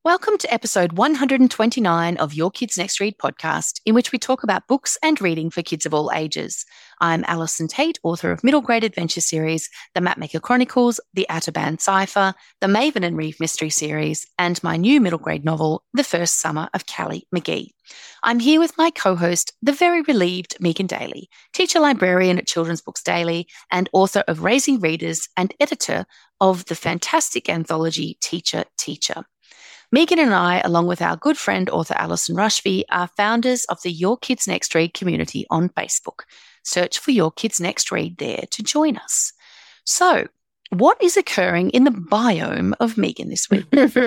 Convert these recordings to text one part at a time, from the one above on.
Welcome to episode 129 of Your Kids Next Read podcast, in which we talk about books and reading for kids of all ages. I'm Alison Tate, author of middle grade adventure series, The Mapmaker Chronicles, The Ataban Cipher, the Maven and Reeve Mystery Series, and my new middle grade novel, The First Summer of Callie McGee. I'm here with my co-host, the very relieved Megan Daly, teacher librarian at Children's Books Daily and author of Raising Readers and editor of the fantastic anthology Teacher Teacher. Megan and I, along with our good friend author Alison Rushby, are founders of the Your Kids Next Read community on Facebook. Search for Your Kids Next Read there to join us. So, what is occurring in the biome of Megan this week?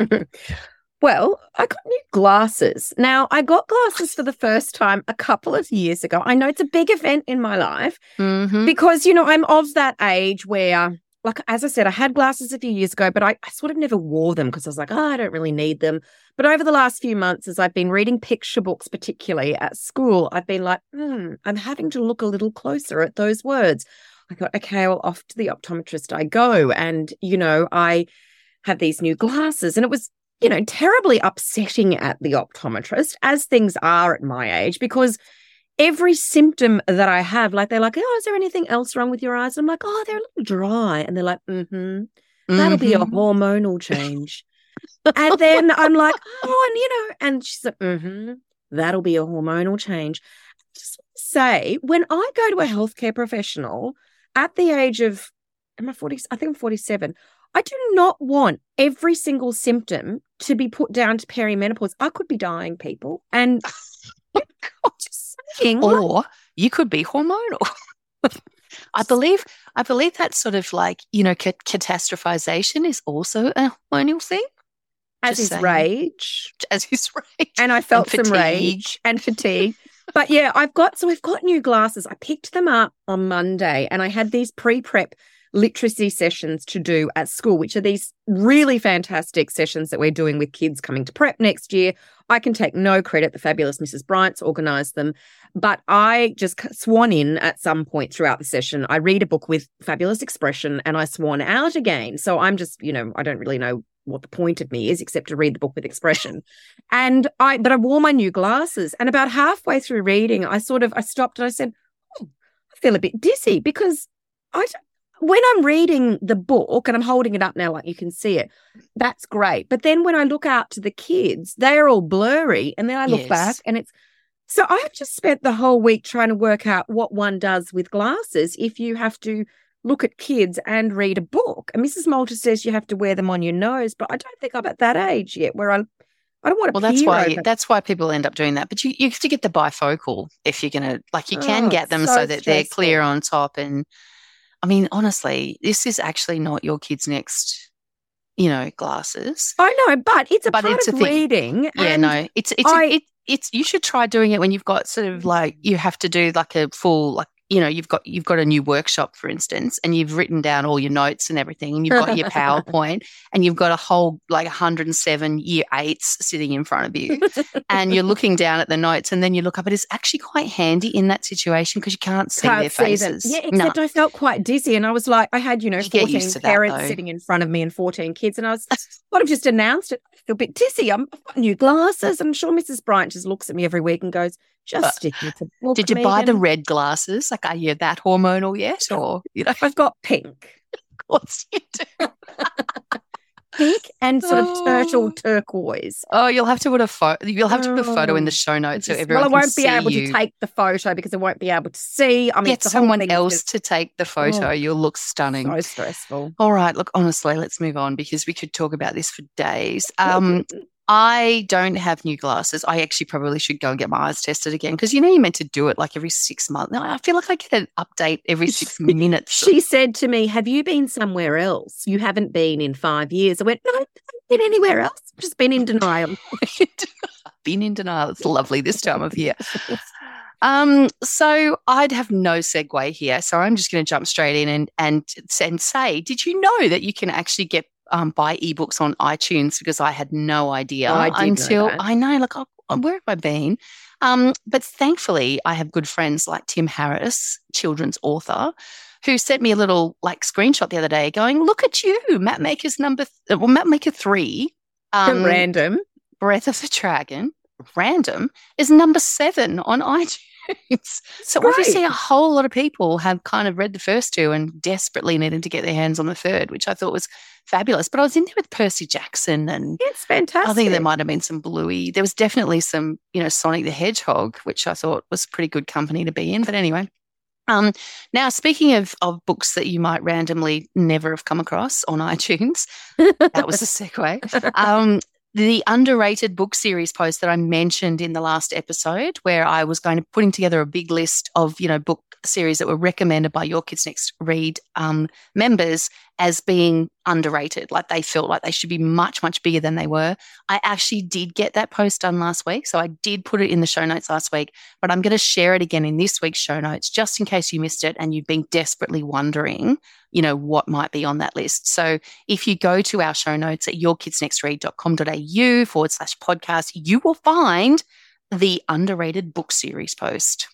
Well, I got new glasses. Now, I got glasses for the first time a couple of years ago. I know it's a big event in my life because, I'm of that age where, like, as I said, I had glasses a few years ago, but I sort of never wore them because I was like, I don't really need them. But over the last few months, as I've been reading picture books, particularly at school, I've been like, I'm having to look a little closer at those words. I thought, okay, well, off to the optometrist I go. And, I have these new glasses and it was, terribly upsetting at the optometrist, as things are at my age, because every symptom that I have, like, they're like, is there anything else wrong with your eyes? And I'm like, they're a little dry. And they're like, that'll be a hormonal change. And then I'm like, and she's like, that'll be a hormonal change. Just say, when I go to a healthcare professional at the age of, am I 40? I think I'm 47. I do not want every single symptom to be put down to perimenopause. I could be dying, people. And just saying, or you could be hormonal. I believe that sort of like, catastrophization is also a hormonal thing. As is rage. As is rage. And I felt some rage and fatigue. But yeah, we've got new glasses. I picked them up on Monday and I had these pre-prep literacy sessions to do at school, which are these really fantastic sessions that we're doing with kids coming to prep next year. I can take no credit. The fabulous Mrs. Bryant's organised them, but I just swan in at some point throughout the session. I read a book with fabulous expression and I swan out again. So I'm just, I don't really know what the point of me is except to read the book with expression. But I wore my new glasses and about halfway through reading, I stopped and I said, I feel a bit dizzy because when I'm reading the book and I'm holding it up now, like you can see it, that's great. But then when I look out to the kids, they're all blurry. And then I look back and so I've just spent the whole week trying to work out what one does with glasses if you have to look at kids and read a book. And Mrs. Malta says you have to wear them on your nose, but I don't think I'm at that age yet where I don't want to. Well, that's why people end up doing that. But you have to get the bifocal if you're going to, like, you can get them so that they're clear on top. And I mean, honestly, this is actually not Your Kids Next, glasses. I know, but it's a part of reading. Yeah, no, it's you should try doing it when you've got sort of like, you have to do like a full, like, you've got a new workshop, for instance, and you've written down all your notes and everything, and you've got your PowerPoint, and you've got a whole like 107 year eights sitting in front of you, and you're looking down at the notes, and then you look up. It is actually quite handy in that situation because you can't see their faces. Yeah, except I felt quite dizzy, and I was like, I had 14 parents sitting in front of me and 14 kids, and I was, I've just announced it. I feel a bit dizzy. I've got new glasses. I'm sure Mrs. Bryant just looks at me every week and goes, just stick with the book. Did you buy the red glasses? Like, are you that hormonal yet? Or, I've got pink. Of course you do. Pink and sort of turtle turquoise. Oh, you'll have to put a photo. You'll have to put a photo in the show notes so everyone can see you. Well, I won't be able to take the photo because I won't be able to see. I mean, get someone else to take the photo. You'll look stunning. So stressful. All right, look, honestly, let's move on because we could talk about this for days. I don't have new glasses. I actually probably should go and get my eyes tested again because you're meant to do it like every 6 months. Now, I feel like I get an update every 6 minutes. She said to me, have you been somewhere else? You haven't been in 5 years. I went, no, I haven't been anywhere else. I've just been in denial. Been in denial. It's lovely this time of year. So I'd have no segue here. So I'm just going to jump straight in and say, did you know that you can actually buy ebooks on iTunes? Because I had no idea until I know, like, where have I been? But thankfully, I have good friends like Tim Harris, children's author, who sent me a little like screenshot the other day going, look at you, Mapmaker 3 Random. Breath of the Dragon, Random, is number 7 on iTunes. So obviously a whole lot of people have kind of read the first two and desperately needed to get their hands on the third, which I thought was fabulous. But I was in there with Percy Jackson, and it's fantastic. I think there might have been some Bluey. There was definitely some, Sonic the Hedgehog, which I thought was pretty good company to be in. But anyway, now speaking of books that you might randomly never have come across on iTunes, that was a segue. The underrated book series post that I mentioned in the last episode, where I was putting together a big list of, book series that were recommended by Your Kids Next Read members as being underrated. Like they felt like they should be much, much bigger than they were. I actually did get that post done last week. So I did put it in the show notes last week, but I'm going to share it again in this week's show notes, just in case you missed it and you've been desperately wondering, what might be on that list. So if you go to our show notes at yourkidsnextread.com.au/podcast, you will find the underrated book series post.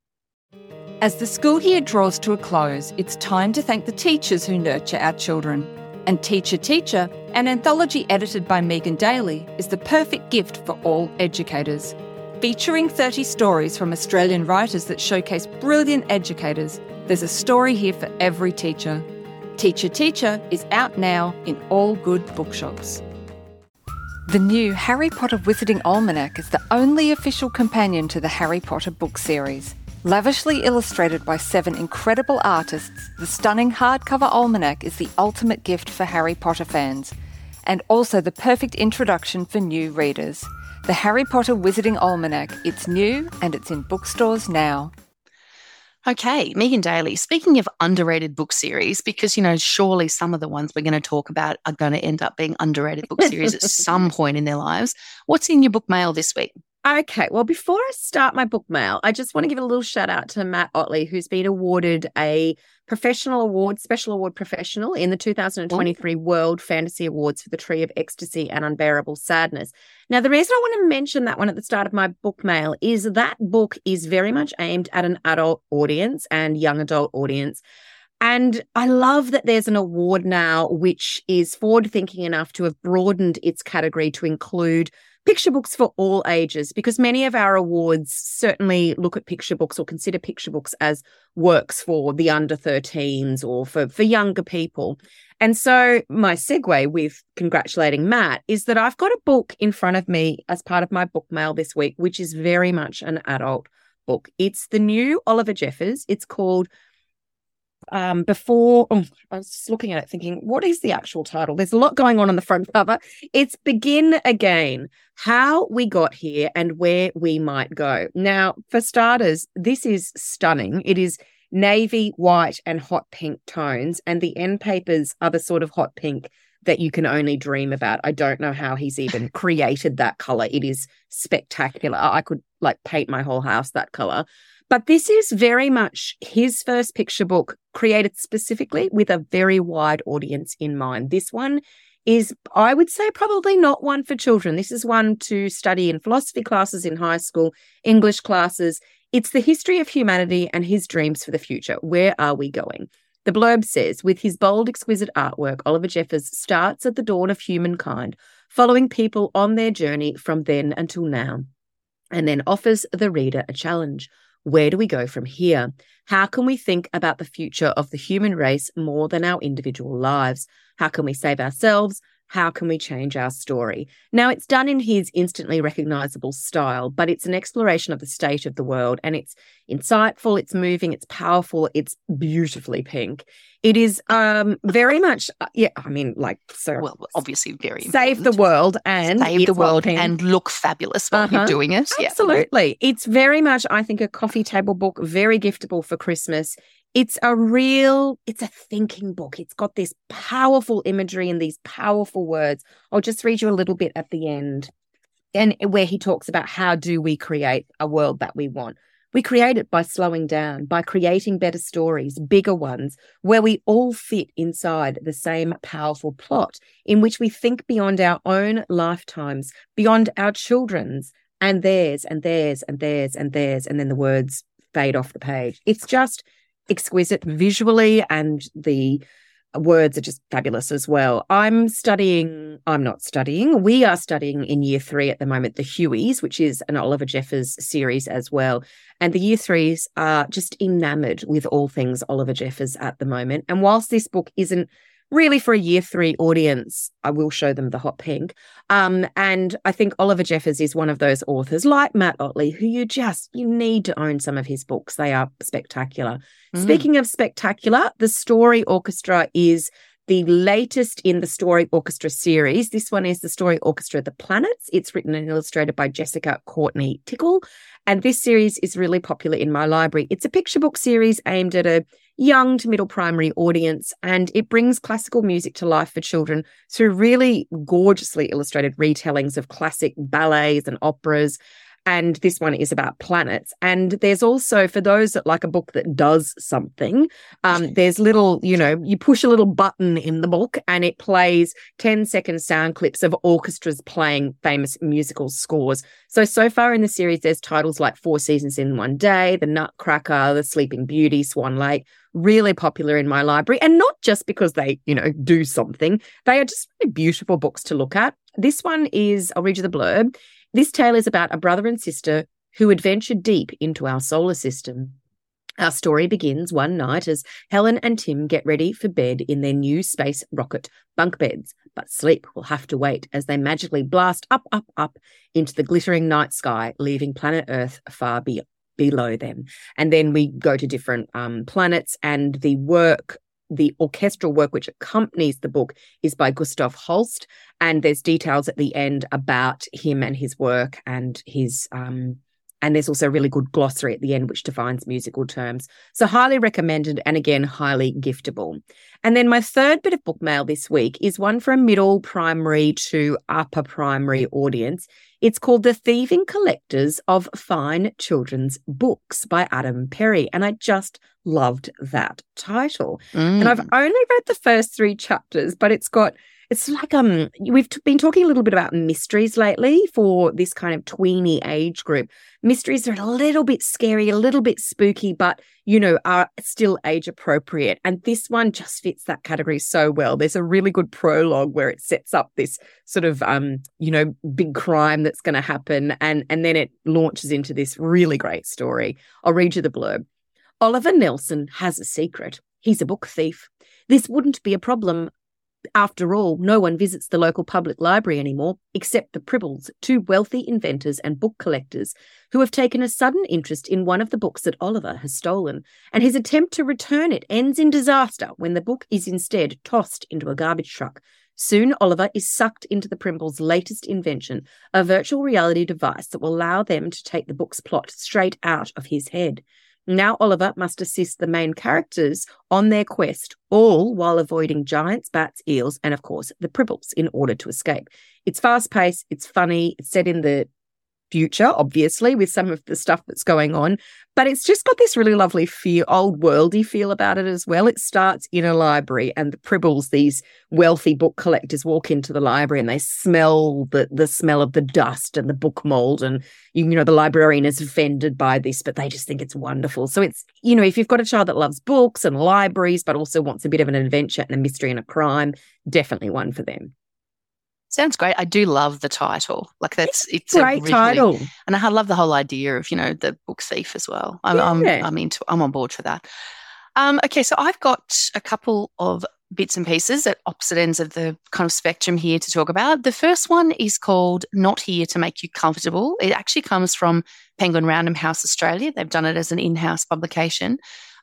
As the school year draws to a close, it's time to thank the teachers who nurture our children. And Teacher Teacher, an anthology edited by Megan Daly, is the perfect gift for all educators. Featuring 30 stories from Australian writers that showcase brilliant educators, there's a story here for every teacher. Teacher Teacher is out now in all good bookshops. The new Harry Potter Wizarding Almanac is the only official companion to the Harry Potter book series. Lavishly illustrated by 7 incredible artists, the stunning hardcover almanac is the ultimate gift for Harry Potter fans, and also the perfect introduction for new readers. The Harry Potter Wizarding Almanac, it's new and it's in bookstores now. Okay, Megan Daly, speaking of underrated book series, because, surely some of the ones we're going to talk about are going to end up being underrated book series at some point in their lives. What's in your book mail this week? Okay, well, before I start my book mail, I just want to give a little shout out to Matt Otley, who's been awarded a professional award, special award professional in the 2023 World Fantasy Awards for The Tree of Ecstasy and Unbearable Sadness. Now, the reason I want to mention that one at the start of my book mail is that book is very much aimed at an adult audience and young adult audience. And I love that there's an award now which is forward-thinking enough to have broadened its category to include picture books for all ages, because many of our awards certainly look at picture books or consider picture books as works for the under 13s or for younger people. And so my segue with congratulating Matt is that I've got a book in front of me as part of my book mail this week, which is very much an adult book. It's the new Oliver Jeffers. It's called I was just looking at it thinking, what is the actual title? There's a lot going on the front cover. It's Begin Again, How We Got Here and Where We Might Go. Now, for starters, this is stunning. It is navy, white and hot pink tones, and the end papers are the sort of hot pink that you can only dream about. I don't know how he's even created that color. It is spectacular. I could paint my whole house that color. But this is very much his first picture book created specifically with a very wide audience in mind. This one is, I would say, probably not one for children. This is one to study in philosophy classes in high school, English classes. It's the history of humanity and his dreams for the future. Where are we going? The blurb says, with his bold, exquisite artwork, Oliver Jeffers starts at the dawn of humankind, following people on their journey from then until now, and then offers the reader a challenge. Where do we go from here? How can we think about the future of the human race more than our individual lives? How can we save ourselves? How can we change our story? Now, it's done in his instantly recognizable style, but it's an exploration of the state of the world, and it's insightful, it's moving, it's powerful, it's beautifully pink. It is very much, obviously very save important. the world and save the world and look fabulous while you're doing it. Absolutely. Yeah. It's very much, I think, a coffee table book, very giftable for Christmas. It's a thinking book. It's got this powerful imagery and these powerful words. I'll just read you a little bit at the end, and where he talks about how do we create a world that we want. We create it by slowing down, by creating better stories, bigger ones, where we all fit inside the same powerful plot in which we think beyond our own lifetimes, beyond our children's, and theirs, and theirs, and theirs, and theirs, and then the words fade off the page. It's just exquisite visually, and the words are just fabulous as well. we are studying in year 3 at the moment, The Hueys, which is an Oliver Jeffers series as well. And the year 3s are just enamored with all things Oliver Jeffers at the moment. And whilst this book isn't really for a year 3 audience, I will show them the hot pink. And I think Oliver Jeffers is one of those authors like Matt Ottley who you need to own some of his books. They are spectacular. Speaking of spectacular, The Story Orchestra is the latest in the Story Orchestra series. This one is The Story Orchestra, The Planets. It's written and illustrated by Jessica Courtney Tickle. And this series is really popular in my library. It's a picture book series aimed at a young to middle primary audience, and it brings classical music to life for children through really gorgeously illustrated retellings of classic ballets and operas. And this one is about planets. And there's also, for those that like a book that does something, there's little, you push a little button in the book and it plays 10-second sound clips of orchestras playing famous musical scores. So far in the series, there's titles like Four Seasons in One Day, The Nutcracker, The Sleeping Beauty, Swan Lake, really popular in my library. And not just because they, do something. They are just really beautiful books to look at. This one is, I'll read you the blurb. This tale is about a brother and sister who adventure deep into our solar system. Our story begins one night as Helen and Tim get ready for bed in their new space rocket bunk beds, but sleep will have to wait as they magically blast up, up, up into the glittering night sky, leaving planet Earth far below them. And then we go to different planets, and the orchestral work which accompanies the book is by Gustav Holst, and there's details at the end about him and his work and his and there's also a really good glossary at the end which defines musical terms. So highly recommended, and again, highly giftable. And then my third bit of book mail this week is one for a middle primary to upper primary audience. It's called The Thieving Collectors of Fine Children's Books by Adam Perry. And I just loved that title. And I've only read the first 3 chapters, but it's like we've been talking a little bit about mysteries lately for this kind of tweeny age group. Mysteries are a little bit scary, a little bit spooky, but, are still age appropriate. And this one just fits that category so well. There's a really good prologue where it sets up this sort of, big crime that's going to happen. And then it launches into this really great story. I'll read you the blurb. Oliver Nelson has a secret. He's a book thief. This wouldn't be a problem. After all, no one visits the local public library anymore except the Pribbles, 2 wealthy inventors and book collectors who have taken a sudden interest in one of the books that Oliver has stolen, and his attempt to return it ends in disaster when the book is instead tossed into a garbage truck. Soon, Oliver is sucked into the Primbles' latest invention, a virtual reality device that will allow them to take the book's plot straight out of his head. Now Oliver must assist the main characters on their quest, all while avoiding giants, bats, eels, and of course the Pribbles in order to escape. It's fast-paced, it's funny, it's set in the future, obviously, with some of the stuff that's going on, but it's just got this really lovely old worldy feel about it as well. It starts in a library, and the Pribbles, these wealthy book collectors, walk into the library and they smell the smell of the dust and the book mold, and the librarian is offended by this, but they just think it's wonderful. So it's, if you've got a child that loves books and libraries but also wants a bit of an adventure and a mystery and a crime, definitely one for them. Sounds great. I do love the title. Like it's a great title, and I love the whole idea of the book thief as well. I'm on board for that. Okay, so I've got a couple of bits and pieces at opposite ends of the kind of spectrum here to talk about. The first one is called Not Here to Make You Comfortable. It actually comes from Penguin Random House Australia. They've done it as an in-house publication.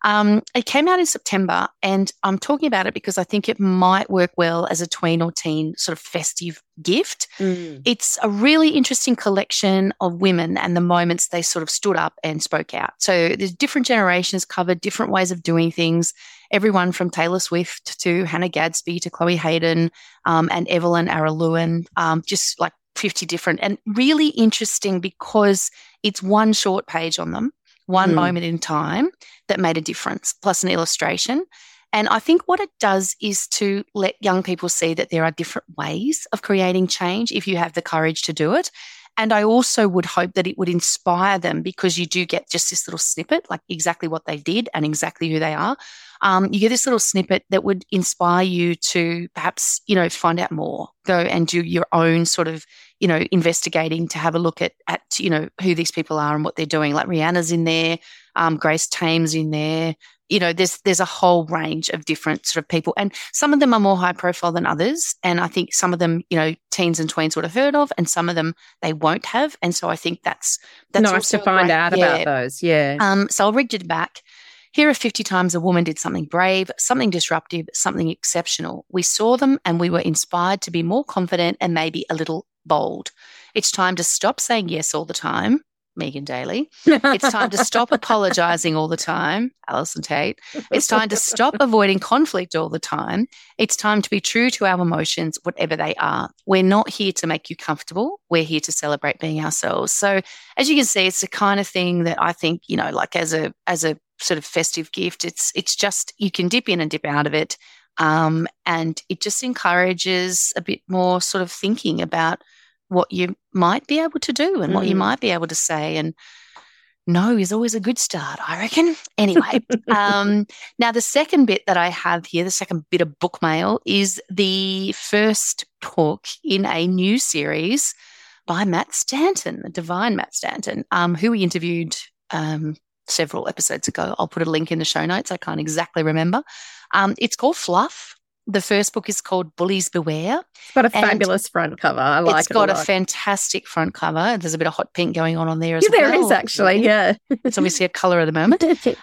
It came out in September, and I'm talking about it because I think it might work well as a tween or teen sort of festive gift. It's a really interesting collection of women and the moments they sort of stood up and spoke out. So there's different generations covered, different ways of doing things, everyone from Taylor Swift to Hannah Gadsby to Chloe Hayden and Evelyn Araluen, just like 50 different, and really interesting because it's one short page on them. One moment in time that made a difference, plus an illustration. And I think what it does is to let young people see that there are different ways of creating change if you have the courage to do it. And I also would hope that it would inspire them, because you do get just this little snippet, like exactly what they did and exactly who they are. you get this little snippet that would inspire you to perhaps, find out more, go and do your own sort of, investigating to have a look at, who these people are and what they're doing. Like Rihanna's in there, Grace Tame's in there. There's a whole range of different sort of people, and some of them are more high profile than others. And I think some of them, teens and tweens would have heard of, and some of them they won't have. And so I think that's nice to find out about those. Yeah. So I'll read you back. Here are 50 times a woman did something brave, something disruptive, something exceptional. We saw them and we were inspired to be more confident and maybe a little bold. It's time to stop saying yes all the time. Megan Daly. It's time to stop apologizing all the time. Alison Tate. It's time to stop avoiding conflict all the time. It's time to be true to our emotions, whatever they are. We're not here to make you comfortable. We're here to celebrate being ourselves. So as you can see, it's the kind of thing that I think, like as a sort of festive gift, it's just, you can dip in and dip out of it. And it just encourages a bit more sort of thinking about what you might be able to do and what you might be able to say. And no is always a good start, I reckon. Anyway, now the second bit that I have here, the second bit of book mail, is the first book in a new series by Matt Stanton, the divine Matt Stanton, who we interviewed several episodes ago. I'll put a link in the show notes. I can't exactly remember. It's called Fluff. The first book is called Bullies Beware. It's got a fabulous front cover. I like it. It's got a fantastic front cover. There's a bit of hot pink going on there as well. There is actually, yeah. It's obviously a colour at the moment.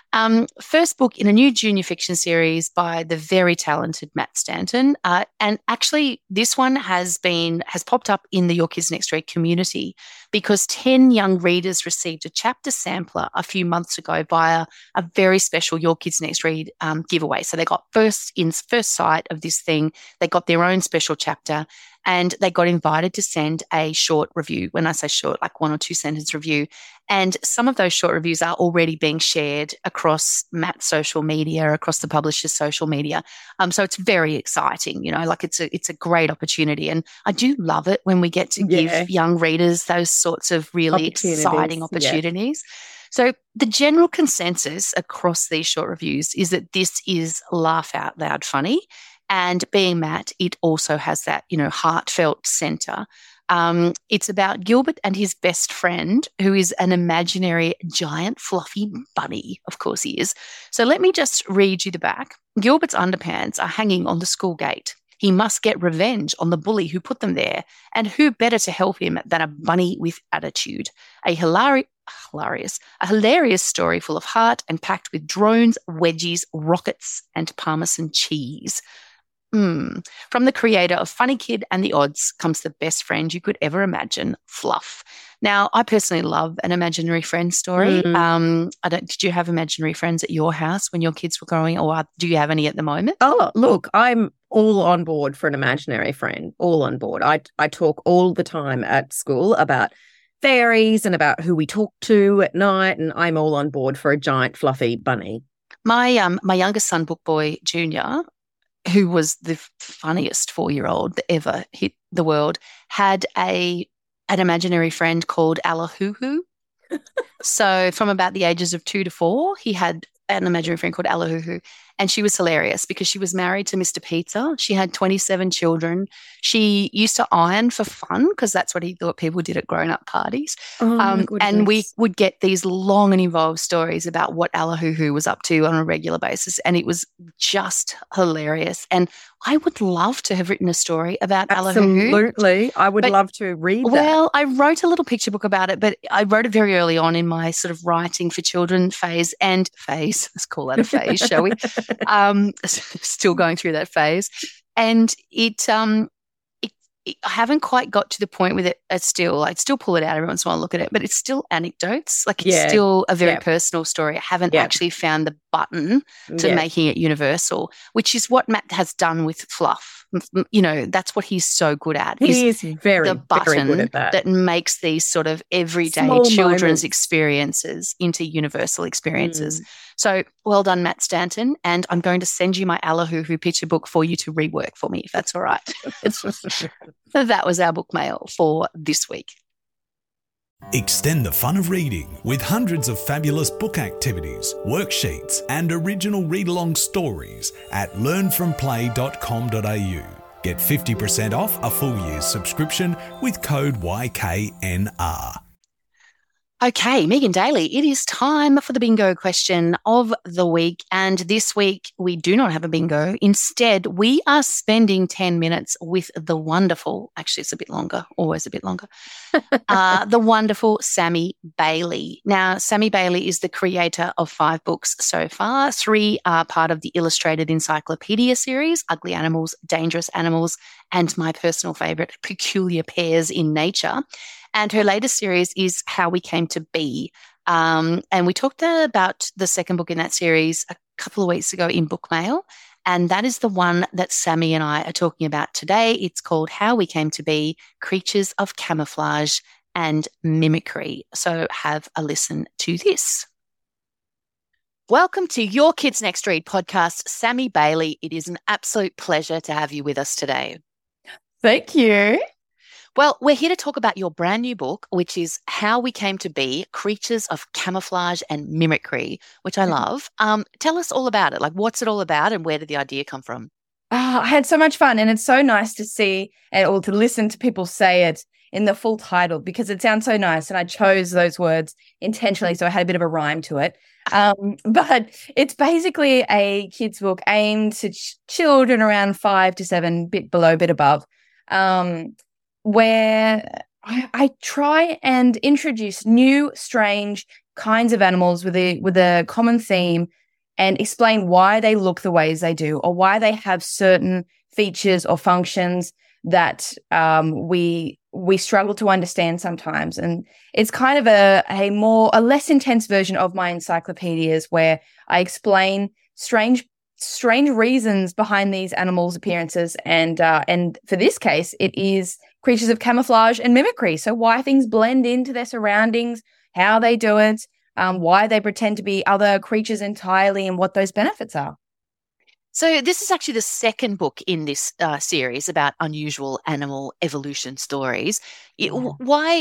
First book in a new junior fiction series by the very talented Matt Stanton. And actually, this one has popped up in the Your Kids Next Read community because 10 young readers received a chapter sampler a few months ago via a very special Your Kids Next Read giveaway. So they got first sight of this thing. They got their own special chapter and they got invited to send a short review. When I say short, like 1 or 2 sentence review. And some of those short reviews are already being shared across Matt's social media, across the publisher's social media. So it's very exciting, like it's a great opportunity. And I do love it when we get to give young readers those sorts of really exciting opportunities. Yeah. So the general consensus across these short reviews is that this is laugh out loud funny. And being Matt, it also has that, heartfelt centre. It's about Gilbert and his best friend, who is an imaginary giant fluffy bunny. Of course he is. So let me just read you the back. Gilbert's underpants are hanging on the school gate. He must get revenge on the bully who put them there. And who better to help him than a bunny with attitude? A hilarious story full of heart and packed with drones, wedgies, rockets, and Parmesan cheese. From the creator of Funny Kid and The Odds comes the best friend you could ever imagine, Fluff. Now, I personally love an imaginary friend story. Did you have imaginary friends at your house when your kids were growing, or do you have any at the moment? Oh, look, I'm all on board for an imaginary friend, all on board. I talk all the time at school about fairies and about who we talk to at night, and I'm all on board for a giant fluffy bunny. My youngest son, Book Boy Jr., who was the funniest 4-year-old that ever hit the world, had an imaginary friend called Allahuhu. So from about the ages of 2 to 4, he had an imaginary friend called Allahuhu. And she was hilarious because she was married to Mr. Pizza. She had 27 children. She used to iron for fun because that's what he thought people did at grown-up parties. And we would get these long and involved stories about what Allahuhu was up to on a regular basis. And it was just hilarious. And I would love to have written a story about Allahuhu. Absolutely. I would love to read that. Well, I wrote a little picture book about it, but I wrote it very early on in my sort of writing for children phase. Let's call that a phase, shall we? Still going through that phase. And I haven't quite got to the point with it. I'd still pull it out every once in a while and look at it, but it's still anecdotes. Like it's still a very personal story. I haven't actually found the button to making it universal, which is what Matt has done with Fluff. That's what he's so good at. He is very, the button very good at that makes these sort of everyday small children's moments. Experiences into universal experiences. So well done, Matt Stanton. And I'm going to send you my Allahuhu picture book for you to rework for me, if that's all right. That was our book mail for this week. Extend the fun of reading with hundreds of fabulous book activities, worksheets and original read-along stories at learnfromplay.com.au. Get 50% off a full year's subscription with code YKNR. Okay, Megan Daly, it is time for the bingo question of the week. And this week, we do not have a bingo. Instead, we are spending 10 minutes with the wonderful, actually, it's a bit longer, always a bit longer, the wonderful Sammy Bailey. Now, Sammy Bailey is the creator of 5 books so far. 3 are part of the Illustrated Encyclopedia series, Ugly Animals, Dangerous Animals, and my personal favorite, Peculiar Pairs in Nature. And her latest series is How We Came to Be. And we talked about the second book in that series a couple of weeks ago in Bookmail. And that is the one that Sammy and I are talking about today. It's called How We Came to Be, Creatures of Camouflage and Mimicry. So have a listen to this. Welcome to Your Kids Next Read podcast, Sammy Bailey. It is an absolute pleasure to have you with us today. Thank you. Well, we're here to talk about your brand new book, which is How We Came to Be, Creatures of Camouflage and Mimicry, which I love. Tell us all about it. Like, what's it all about and where did the idea come from? I had so much fun, and it's so nice to see or to listen to people say it in the full title because it sounds so nice, and I chose those words intentionally so I had a bit of a rhyme to it. But it's basically a kids' book aimed to children around 5 to 7, bit below, bit above, where I try and introduce new, strange kinds of animals with a common theme and explain why they look the ways they do or why they have certain features or functions that we struggle to understand sometimes. And it's kind of a less intense version of my encyclopedias where I explain strange reasons behind these animals' appearances. And for this case, it is creatures of camouflage and mimicry. So why things blend into their surroundings, how they do it, why they pretend to be other creatures entirely, and what those benefits are. So this is actually the second book in this series about unusual animal evolution stories. Why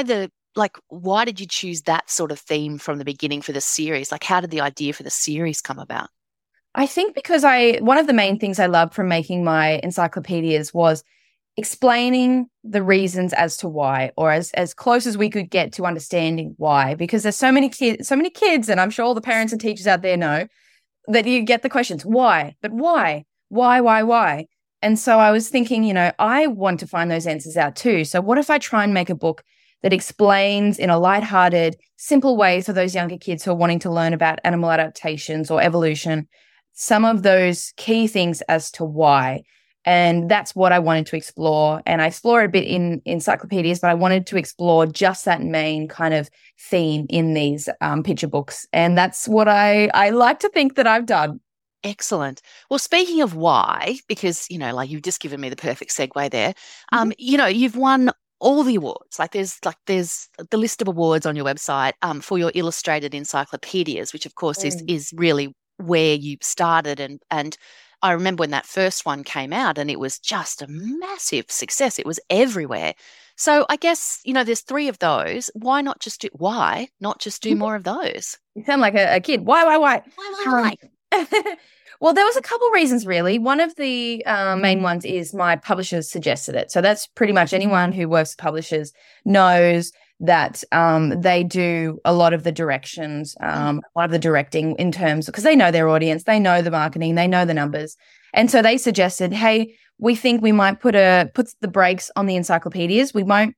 did you choose that sort of theme from the beginning for the series? Like, how did the idea for the series come about? I think because one of the main things I loved from making my encyclopedias was explaining the reasons as to why, or as close as we could get to understanding why, because there's so many kids, and I'm sure all the parents and teachers out there know that you get the questions, why? But why? Why? And so I was thinking, I want to find those answers out too. So what if I try and make a book that explains in a lighthearted, simple way for those younger kids who are wanting to learn about animal adaptations or evolution, some of those key things as to why. And that's what I wanted to explore. And I explore a bit in encyclopedias, but I wanted to explore just that main kind of theme in these picture books. And that's what I like to think that I've done. Excellent. Well, speaking of why, because, you've just given me the perfect segue there, you've won all the awards. There's the list of awards on your website for your illustrated encyclopedias, which of course is really where you started. And I remember when that first one came out and it was just a massive success. It was everywhere. So I guess, there's 3 of those. Why not just do more of those? You sound like a kid. Why? Why? Well, there was a couple reasons, really. One of the main ones is my publishers suggested it. So that's pretty much anyone who works with publishers knows that they do a lot of the directions, a lot of the directing in terms, because they know their audience, they know the marketing, they know the numbers. And so they suggested, hey, we think we might put the brakes on the encyclopedias. We won't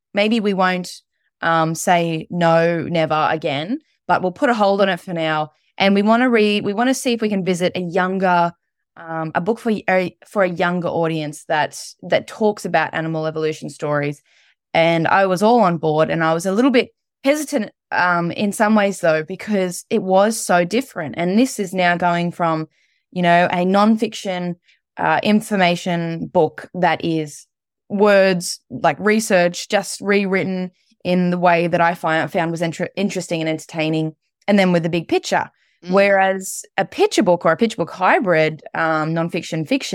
say no, never again, but we'll put a hold on it for now. And we want to see if we can visit a book for a younger audience that talks about animal evolution stories. And I was all on board, and I was a little bit hesitant in some ways, though, because it was so different. And this is now going from, a nonfiction information book that is words, like research, just rewritten in the way that I found was interesting and entertaining, and then with the big picture. Whereas a picture book or a picture book hybrid, nonfiction, fiction,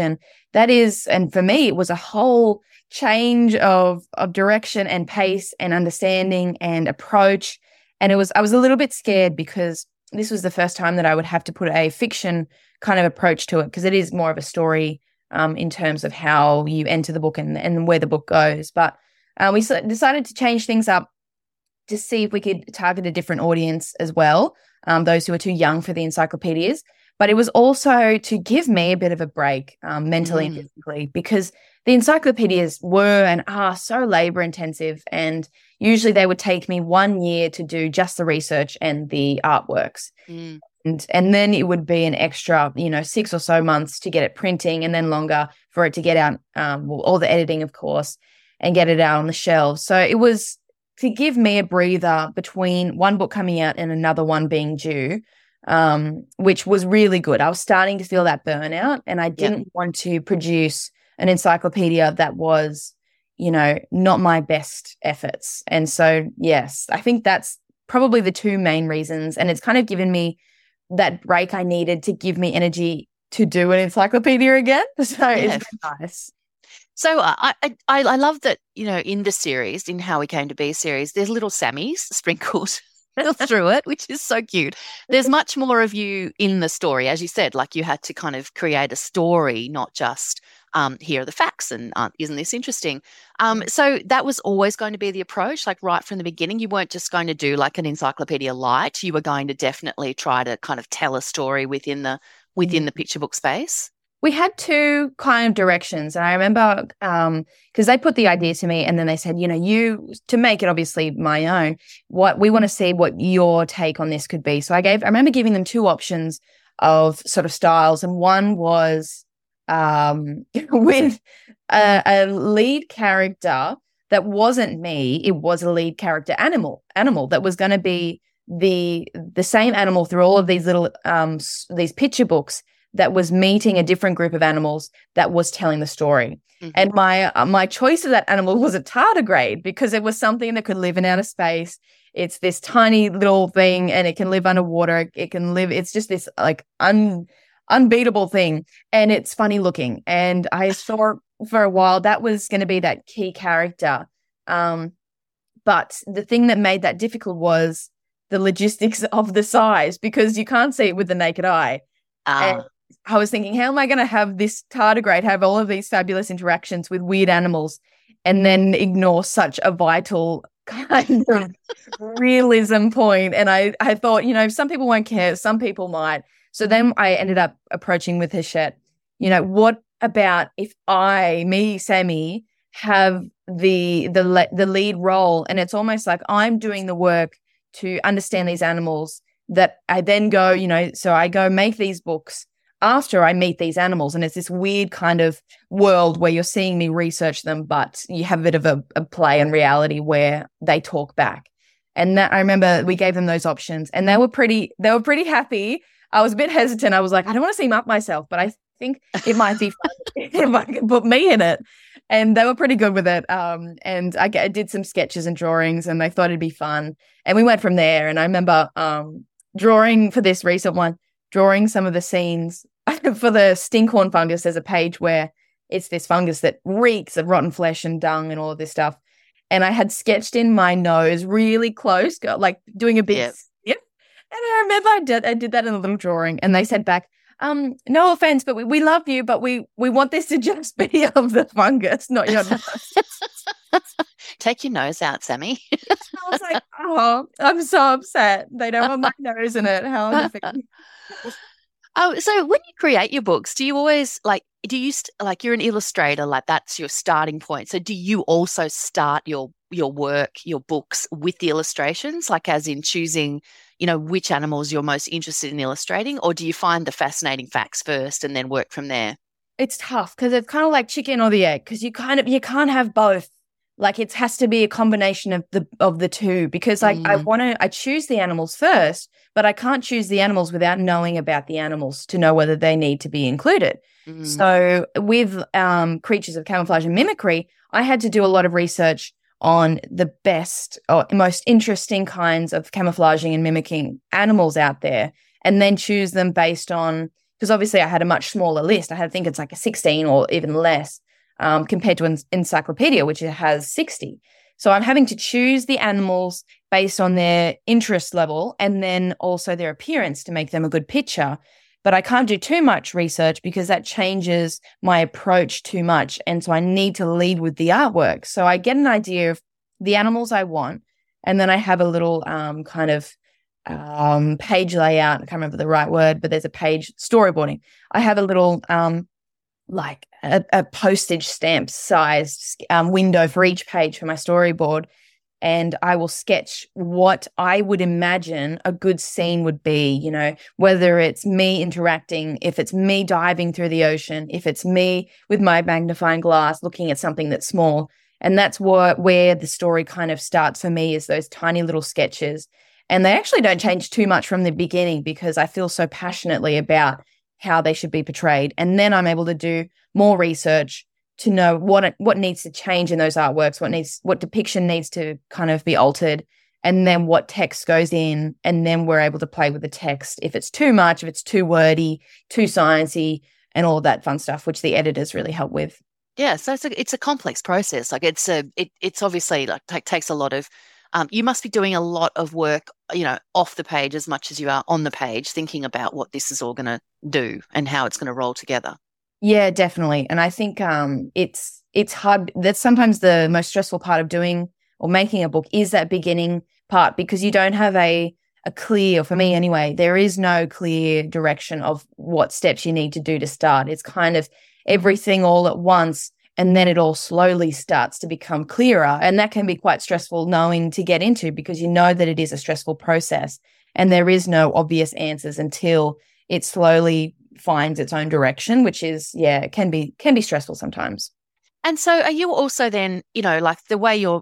that is, and for me, it was a whole change of direction and pace and understanding and approach. And I was a little bit scared because this was the first time that I would have to put a fiction kind of approach to it, because it is more of a story in terms of how you enter the book and where the book goes. But we decided to change things up to see if we could target a different audience as well, those who are too young for the encyclopedias. But it was also to give me a bit of a break mentally and physically, because the encyclopedias were and are so labor intensive, and usually they would take me 1 year to do just the research and the artworks. And then it would be an extra, 6 or so months to get it printing, and then longer for it to get out, all the editing, of course, and get it out on the shelves. So it was to give me a breather between one book coming out and another one being due, which was really good. I was starting to feel that burnout, and I didn't want to produce an encyclopedia that was, not my best efforts. And so, yes, I think that's probably the two main reasons. And it's kind of given me that break I needed to give me energy to do an encyclopedia again. So it's nice. So I love that, in the series, in How We Came to Be series, there's little Sammys sprinkled through it, which is so cute. There's much more of you in the story, as you said, like you had to kind of create a story, not just here are the facts and isn't this interesting? So that was always going to be the approach, like right from the beginning. You weren't just going to do like an encyclopedia light. You were going to definitely try to kind of tell a story within the picture book space. We had two kind of directions. And I remember because they put the idea to me, and then they said, you, to make it obviously my own, what we want to see what your take on this could be. So I remember giving them two options of sort of styles. And one was with a lead character that wasn't me. It was a lead character animal that was going to be the same animal through all of these little these picture books, that was meeting a different group of animals that was telling the story. And my choice of that animal was a tardigrade, because it was something that could live in outer space. It's this tiny little thing, and it can live underwater. It's just this like unbeatable thing, and it's funny looking. And I thought for a while that was going to be that key character. But the thing that made that difficult was the logistics of the size, because you can't see it with the naked eye. And I was thinking, how am I going to have this tardigrade have all of these fabulous interactions with weird animals and then ignore such a vital kind of realism point? And I thought, some people won't care, some people might. So then I ended up approaching with Hachette, what about if Sammy, have the lead role, and it's almost like I'm doing the work to understand these animals, that I then go, so I go make these books after I meet these animals. And it's this weird kind of world where you're seeing me research them, but you have a bit of a play in reality where they talk back. And that, I remember we gave them those options, and they were pretty happy. I was a bit hesitant. I was like, I don't want to seem up myself, but I think it might be fun if I can put me in it. And they were pretty good with it. And I did some sketches and drawings, and they thought it'd be fun. And we went from there. And I remember drawing for this recent one, drawing some of the scenes for the stinkhorn fungus. There's a page where it's this fungus that reeks of rotten flesh and dung and all of this stuff. And I had sketched in my nose really close, like doing a bit. Yep. And I remember I did that in a little drawing, and they said back, no offense, but we love you, but we want this to just be of the fungus, not your nose. Take your nose out, Sammy. I was like, oh, I'm so upset. They don't want my nose in it. How difficult. So when you create your books, do you always you're an illustrator, like that's your starting point. So do you also start your work, your books with the illustrations, like as in choosing, which animals you're most interested in illustrating, or do you find the fascinating facts first and then work from there? It's tough because it's kind of like chicken or the egg, because you can't have both. Like it has to be a combination of the two, because I choose the animals first, but I can't choose the animals without knowing about the animals to know whether they need to be included. So with Creatures of Camouflage and Mimicry, I had to do a lot of research on the best or most interesting kinds of camouflaging and mimicking animals out there, and then choose them based on, because obviously I had a much smaller list. I think it's like a 16 or even less compared to an encyclopedia, which has 60. So I'm having to choose the animals based on their interest level and then also their appearance to make them a good picture. But I can't do too much research because that changes my approach too much. And so I need to lead with the artwork. So I get an idea of the animals I want, and then I have a little page layout. I can't remember the right word, but there's a page storyboarding. I have a little like a postage stamp sized window for each page for my storyboard. And I will sketch what I would imagine a good scene would be, you know, whether it's me interacting, if it's me diving through the ocean, if it's me with my magnifying glass looking at something that's small. And that's where the story kind of starts for me, is those tiny little sketches. And they actually don't change too much from the beginning because I feel so passionately about how they should be portrayed. And then I'm able to do more research to know what needs to change in those artworks, what depiction needs to kind of be altered, and then what text goes in, and then we're able to play with the text if it's too much, if it's too wordy, too sciencey, and all of that fun stuff, which the editors really help with. Yeah, so it's a complex process. Like it's obviously like takes a lot of. You must be doing a lot of work, you know, off the page as much as you are on the page, thinking about what this is all going to do and how it's going to roll together. Yeah, definitely. And I think it's hard. That's sometimes the most stressful part of doing or making a book, is that beginning part, because you don't have a clear, for me anyway, there is no clear direction of what steps you need to do to start. It's kind of everything all at once, and then it all slowly starts to become clearer. And that can be quite stressful knowing to get into, because you know that it is a stressful process and there is no obvious answers until it slowly finds its own direction, which is, yeah, it can be stressful sometimes. And so are you also then, you know, like the way you're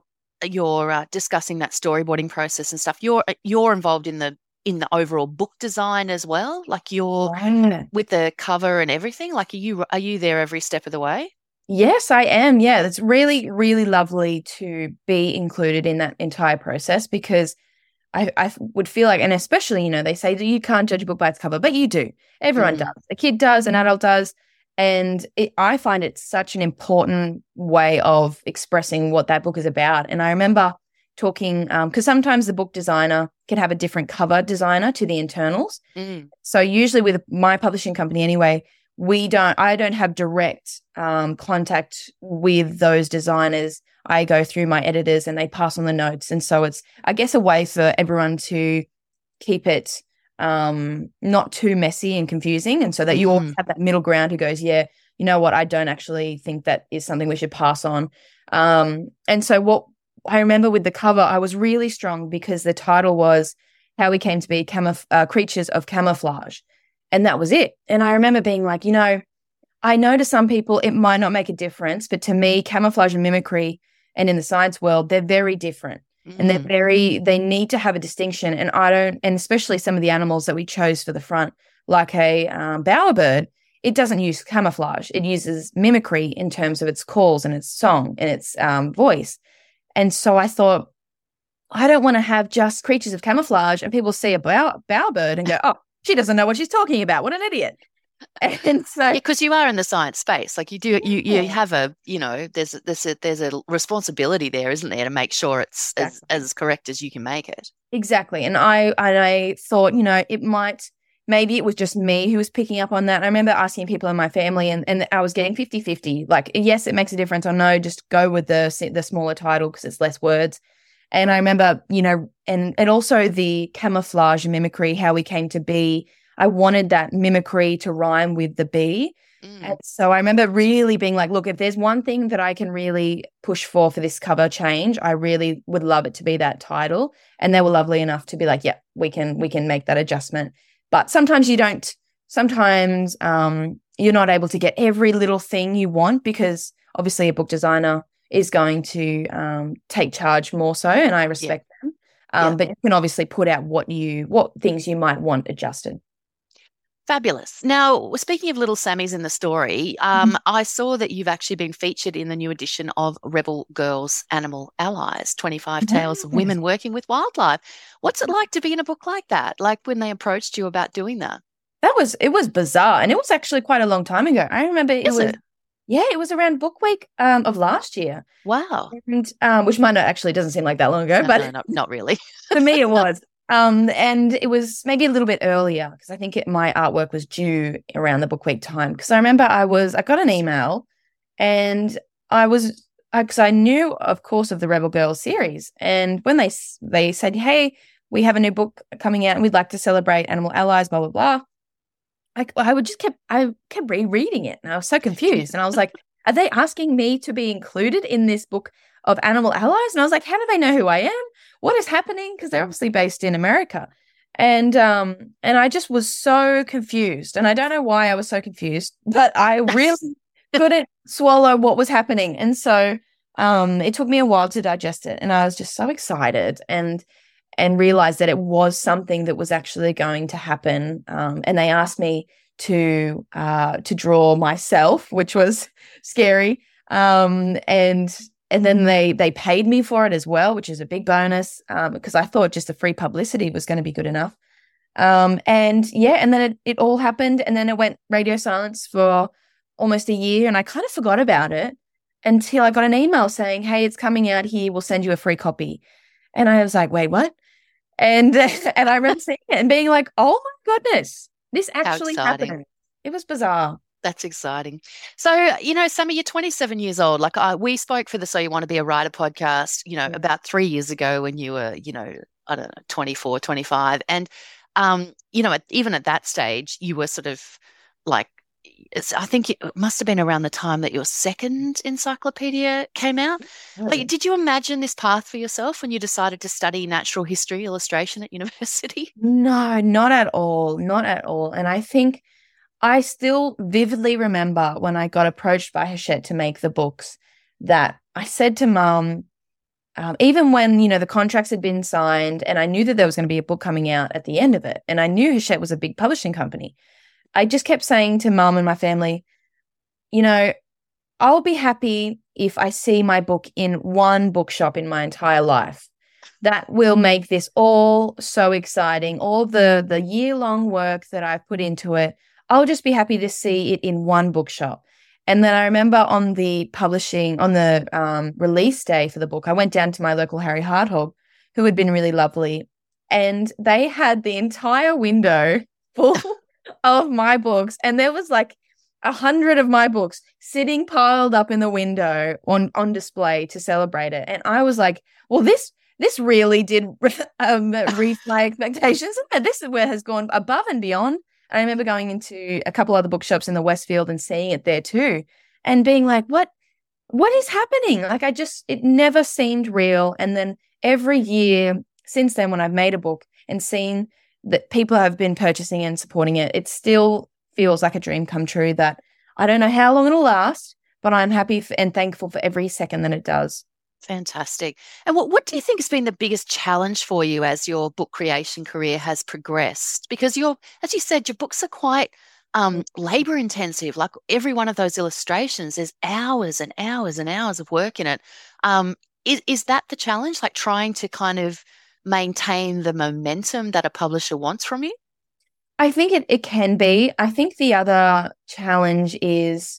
discussing that storyboarding process and stuff, you're involved in the overall book design as well? Like you're with the cover and everything? Like are you there every step of the way? Yes, I am. Yeah, it's really, really lovely to be included in that entire process, because I would feel like, and especially, you know, they say that you can't judge a book by its cover, but you do. Everyone does. A kid does, an adult does. And I find it such an important way of expressing what that book is about. And I remember talking, because sometimes the book designer can have a different cover designer to the internals. So usually with my publishing company anyway, I don't have direct contact with those designers. I go through my editors and they pass on the notes. And so it's, I guess, a way for everyone to keep it not too messy and confusing. And so that you all have that middle ground who goes, yeah, you know what, I don't actually think that is something we should pass on. And so what I remember with the cover, I was really strong because the title was How We Came to Be Creatures of Camouflage. And that was it. And I remember being like, you know, I know to some people it might not make a difference, but to me, camouflage and mimicry, and in the science world, they're very different. And they need to have a distinction. And and especially some of the animals that we chose for the front, like a bowerbird, it doesn't use camouflage. It uses mimicry in terms of its calls and its song and its voice. And so I thought, I don't want to have just creatures of camouflage and people see a bowerbird and go, oh, she doesn't know what she's talking about. What an idiot. And so, because you are in the science space, like you have a, you know, there's a responsibility there, isn't there, to make sure it's as correct as you can make it. Exactly. And I thought, you know, maybe it was just me who was picking up on that. I remember asking people in my family and I was getting 50-50. Like, yes, it makes a difference. Or no, just go with the smaller title because it's less words. And I remember, you know, and also the camouflage and mimicry, How We Came to Be. I wanted that mimicry to rhyme with the bee. And so I remember really being like, look, if there's one thing that I can really push for this cover change, I really would love it to be that title. And they were lovely enough to be like, yeah, we can make that adjustment. But sometimes you don't. Sometimes you're not able to get every little thing you want, because obviously a book designer is going to take charge more so, and I respect them. But you can obviously put out what things you might want adjusted. Fabulous. Now, speaking of little Sammys in the story, I saw that you've actually been featured in the new edition of Rebel Girls Animal Allies, 25 Tales of Women Working with Wildlife. What's it like to be in a book like that? Like when they approached you about doing that? it was bizarre. And it was actually quite a long time ago. I remember it was around Book Week of last year. Wow. And, which might not actually doesn't seem like that long ago, but no, not really. for me it was. And it was maybe a little bit earlier because I think my artwork was due around the Book Week time. Because I remember I got an email and because I knew, of course, of the Rebel Girls series. And when they said, hey, we have a new book coming out and we'd like to celebrate animal allies, blah, blah, blah. I kept rereading it and I was so confused. And I was like, are they asking me to be included in this book of animal allies? And I was like, how do they know who I am? What is happening? Because they're obviously based in America. And I just was so confused. And I don't know why I was so confused, but I really couldn't swallow what was happening. And so it took me a while to digest it. And I was just so excited and realized that it was something that was actually going to happen. And they asked me to draw myself, which was scary. And then they paid me for it as well, which is a big bonus because I thought just the free publicity was going to be good enough. And then it all happened. And then it went radio silence for almost a year. And I kind of forgot about it until I got an email saying, hey, it's coming out here. We'll send you a free copy. And I was like, wait, what? And I remember seeing it and being like, oh my goodness, this actually happened. It was bizarre. That's exciting. So, Sammy, you're 27 years old. Like we spoke for the So You Want to Be a Writer podcast, about 3 years ago when you were, I don't know, 24, 25. And, even at that stage, you were sort of like, I think it must have been around the time that your second encyclopedia came out. Like, did you imagine this path for yourself when you decided to study natural history illustration at university? No, not at all. Not at all. And I think I still vividly remember when I got approached by Hachette to make the books that I said to Mum, even when, the contracts had been signed and I knew that there was going to be a book coming out at the end of it, and I knew Hachette was a big publishing company, I just kept saying to Mum and my family, I'll be happy if I see my book in one bookshop in my entire life. That will make this all so exciting. All the year-long work that I've put into it, I'll just be happy to see it in one bookshop. And then I remember on the release day for the book, I went down to my local Harry Hardhog, who had been really lovely, and they had the entire window full of my books, and there was like 100 of my books sitting piled up in the window on display to celebrate it. And I was like, well, this really did reach my expectations. This is where it has gone above and beyond. I remember going into a couple other bookshops in the Westfield and seeing it there too, and being like, what is happening? Like, it never seemed real. And then every year since then, when I've made a book and seen that people have been purchasing and supporting it, it still feels like a dream come true that I don't know how long it'll last, but I'm happy and thankful for every second that it does. Fantastic. And what do you think has been the biggest challenge for you as your book creation career has progressed? Because as you said, your books are quite labor intensive. Like every one of those illustrations, there's hours and hours and hours of work in it. Is that the challenge, like trying to kind of maintain the momentum that a publisher wants from you? I think it can be. I think the other challenge is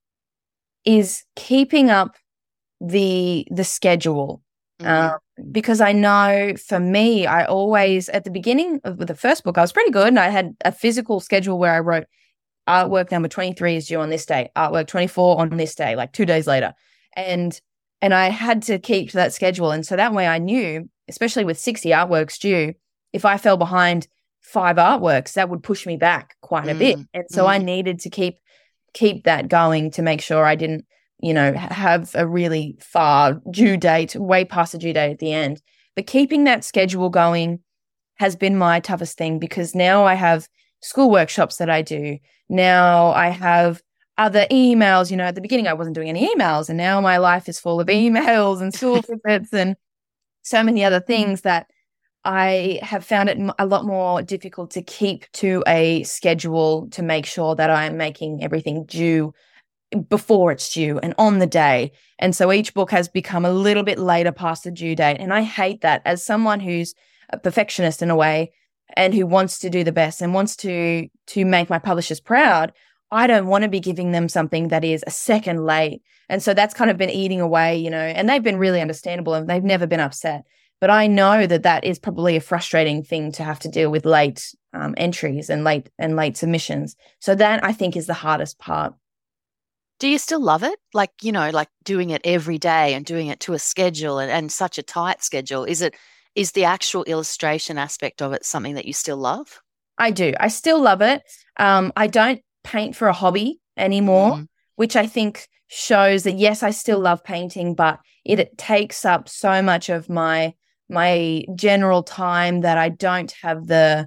keeping up the schedule. Because I know for me, I always, at the beginning of the first book, I was pretty good, and I had a physical schedule where I wrote artwork number 23 is due on this day, artwork 24 on this day, like 2 days later. And I had to keep that schedule. And so that way I knew, especially with 60 artworks due, if I fell behind 5 artworks, that would push me back quite a bit. And so I needed to keep that going to make sure I didn't, have a really far due date, way past the due date at the end. But keeping that schedule going has been my toughest thing, because now I have school workshops that I do. Now I have other emails. At the beginning I wasn't doing any emails, and now my life is full of emails and school visits and so many other things that I have found it a lot more difficult to keep to a schedule to make sure that I'm making everything due before it's due and on the day. And so each book has become a little bit later past the due date. And I hate that. As someone who's a perfectionist in a way, and who wants to do the best and wants to make my publishers proud, I don't want to be giving them something that is a second late. And so that's kind of been eating away, you know, and they've been really understandable and they've never been upset. But I know that that is probably a frustrating thing to have to deal with late entries and late submissions. So that I think is the hardest part. Do you still love it? Like, you know, like doing it every day and doing it to a schedule and such a tight schedule. Is the actual illustration aspect of it something that you still love? I do. I still love it. I don't paint for a hobby anymore, which I think shows that, yes, I still love painting, but it takes up so much of my general time that I don't have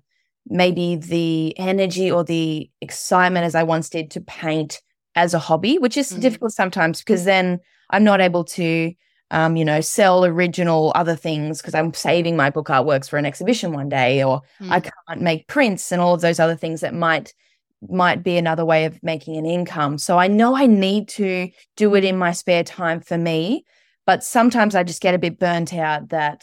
maybe the energy or the excitement as I once did to paint as a hobby, which is difficult sometimes because then I'm not able to, sell original other things because I'm saving my book artworks for an exhibition one day, or I can't make prints and all of those other things that might be another way of making an income. So I know I need to do it in my spare time for me, but sometimes I just get a bit burnt out that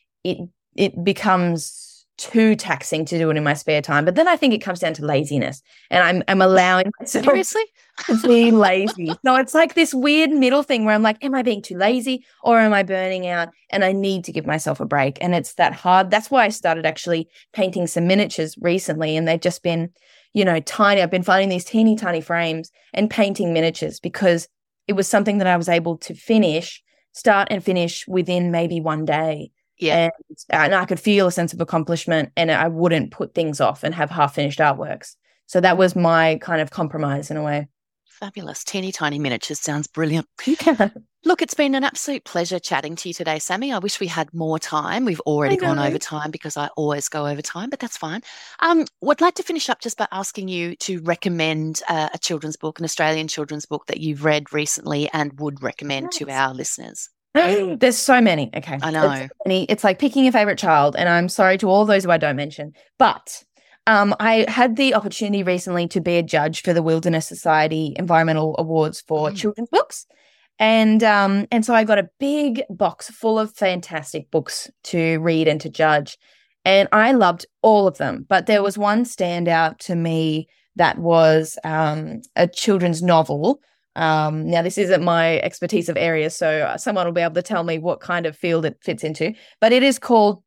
it becomes too taxing to do it in my spare time. But then I think it comes down to laziness, and I'm allowing myself to be lazy. No, it's like this weird middle thing where I'm like, am I being too lazy or am I burning out? And I need to give myself a break. And it's that hard. That's why I started actually painting some miniatures recently, and they've just been, tiny. I've been finding these teeny tiny frames and painting miniatures because it was something that I was able to start and finish within maybe one day. Yeah. And I could feel a sense of accomplishment, and I wouldn't put things off and have half-finished artworks. So that was my kind of compromise in a way. Fabulous. Teeny tiny miniatures sounds brilliant. Look, it's been an absolute pleasure chatting to you today, Sammy. I wish we had more time. We've already gone over time because I always go over time, but that's fine. Would like to finish up just by asking you to recommend a children's book, an Australian children's book that you've read recently and would recommend to our listeners. There's so many. Okay. I know. It's like picking a favorite child, and I'm sorry to all those who I don't mention. But I had the opportunity recently to be a judge for the Wilderness Society Environmental Awards for children's books. And so I got a big box full of fantastic books to read and to judge. And I loved all of them. But there was one standout to me that was a children's novel. Now, this isn't my expertise of area, so someone will be able to tell me what kind of field it fits into. But it is called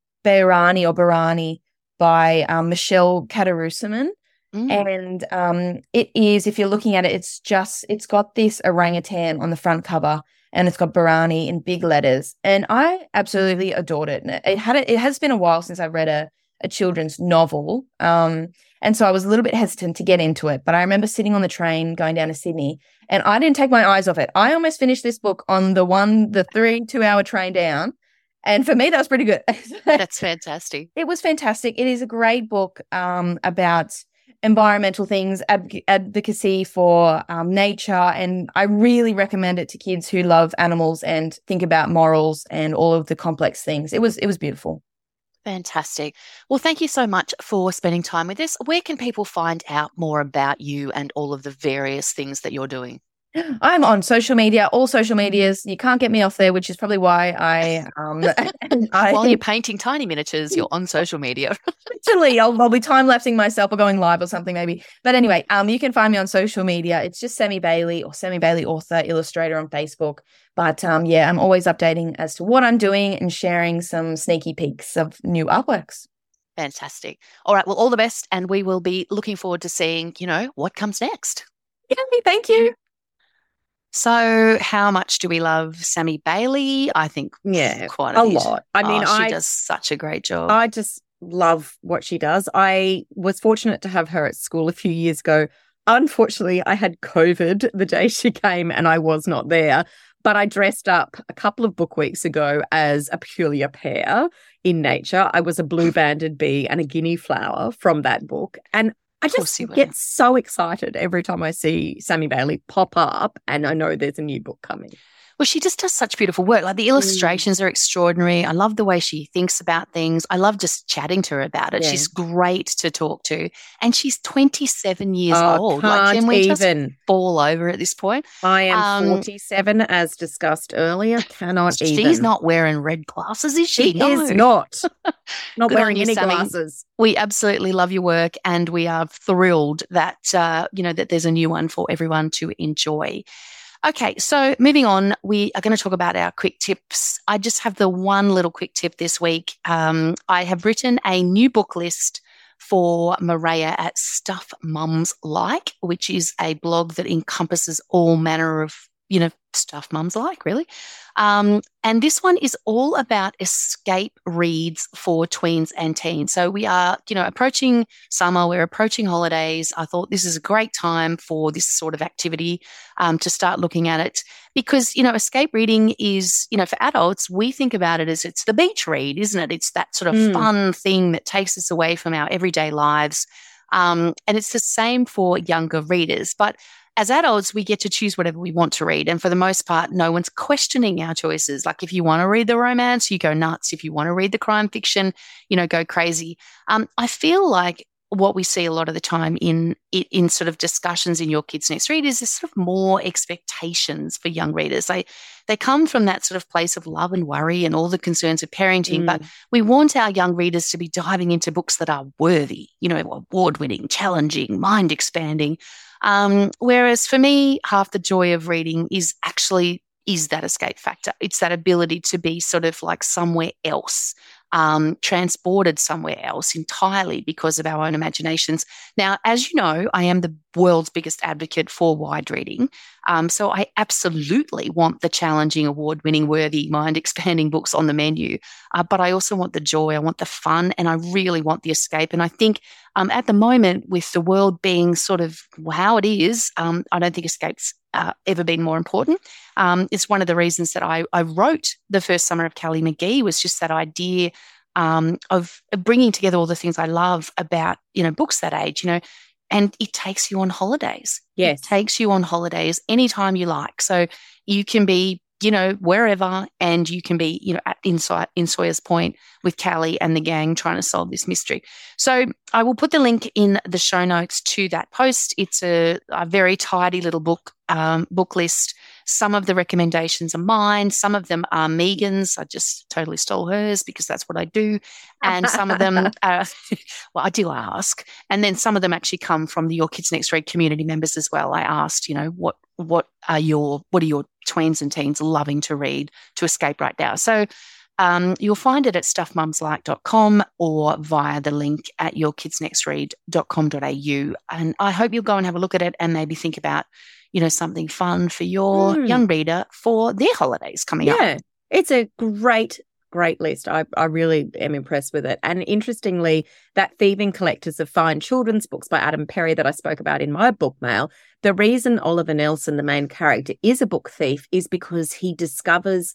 Barani by Michelle Katarusaman. And it is, if you're looking at it, it's got this orangutan on the front cover, and it's got Barani in big letters. And I absolutely adored it. And it has been a while since I've read a children's novel. And so I was a little bit hesitant to get into it. But I remember sitting on the train going down to Sydney, and I didn't take my eyes off it. I almost finished this book on the 2-hour train down. And for me, that was pretty good. That's fantastic. It was fantastic. It is a great book about environmental things, advocacy for nature. And I really recommend it to kids who love animals and think about morals and all of the complex things. It was beautiful. Fantastic. Well, thank you so much for spending time with us. Where can people find out more about you and all of the various things that you're doing? I'm on social media, all social medias. You can't get me off there, which is probably why While you're painting tiny miniatures, you're on social media. Literally, I'll be time-lapsing myself or going live or something maybe. But anyway, you can find me on social media. It's just Sammy Bailey or Sammy Bailey Author Illustrator on Facebook. But I'm always updating as to what I'm doing and sharing some sneaky peeks of new artworks. Fantastic. All right, well, all the best, and we will be looking forward to seeing, what comes next. Yay, thank you. So how much do we love Sammy Bailey? I think quite a lot. I mean, she does such a great job. I just love what she does. I was fortunate to have her at school a few years ago. Unfortunately, I had COVID the day she came and I was not there. But I dressed up a couple of book weeks ago as a peculiar pair in nature. I was a blue-banded bee and a guinea flower from that book. And I just get so excited every time I see Sammy Bailey pop up and I know there's a new book coming. Well, she just does such beautiful work. Like the illustrations are extraordinary. I love the way she thinks about things. I love just chatting to her about it. Yeah. She's great to talk to. And she's 27 years old. Like, can we just fall over at this point? I am 47, as discussed earlier. Cannot even. She's not wearing red glasses, is she? She is not. Not wearing any glasses. We absolutely love your work, and we are thrilled that, that there's a new one for everyone to enjoy. Okay, so moving on, we are going to talk about our quick tips. I just have the one little quick tip this week. I have written a new book list for Maria at Stuff Mums Like, which is a blog that encompasses all manner of, stuff mums like, really. And this one is all about escape reads for tweens and teens. So we are, approaching summer, we're approaching holidays. I thought this is a great time for this sort of activity to start looking at it because, escape reading is, for adults, we think about it as it's the beach read, isn't it? It's that sort of fun thing that takes us away from our everyday lives. And it's the same for younger readers. But as adults, we get to choose whatever we want to read. And for the most part, no one's questioning our choices. Like if you want to read the romance, you go nuts. If you want to read the crime fiction, go crazy. I feel like what we see a lot of the time in sort of discussions in Your Kids Next Read is this sort of more expectations for young readers. They come from that sort of place of love and worry and all the concerns of parenting, but we want our young readers to be diving into books that are worthy, award-winning, challenging, mind-expanding. Whereas for me, half the joy of reading is that escape factor. It's that ability to be sort of like somewhere else, transported somewhere else entirely because of our own imaginations. Now, as you know, I am the world's biggest advocate for wide reading. So I absolutely want the challenging, award-winning, worthy, mind-expanding books on the menu. But I also want the joy, I want the fun, and I really want the escape. And I think at the moment, with the world being sort of how it is, I don't think escape's ever been more important. It's one of the reasons that I wrote The First Summer of Callie McGee, was just that idea of bringing together all the things I love about, books that age, and it takes you on holidays. Yes. It takes you on holidays anytime you like. So you can be, wherever, and you can be, in Sawyer's Point with Callie and the gang trying to solve this mystery. So I will put the link in the show notes to that post. It's a very tidy little book list. Some of the recommendations are mine. Some of them are Megan's. I just totally stole hers because that's what I do. And some of them, well, I do ask. And then some of them actually come from the Your Kids Next Read community members as well. I asked, what are your tweens and teens loving to read to escape right now? So you'll find it at stuffmumslike.com or via the link at yourkidsnextread.com.au. And I hope you'll go and have a look at it and maybe think about, something fun for your young reader for their holidays coming up. Yeah, it's a great list. I really am impressed with it. And interestingly, that Thieving Collectors of Fine Children's Books by Adam Perry that I spoke about in my book mail, the reason Oliver Nelson, the main character, is a book thief is because he discovers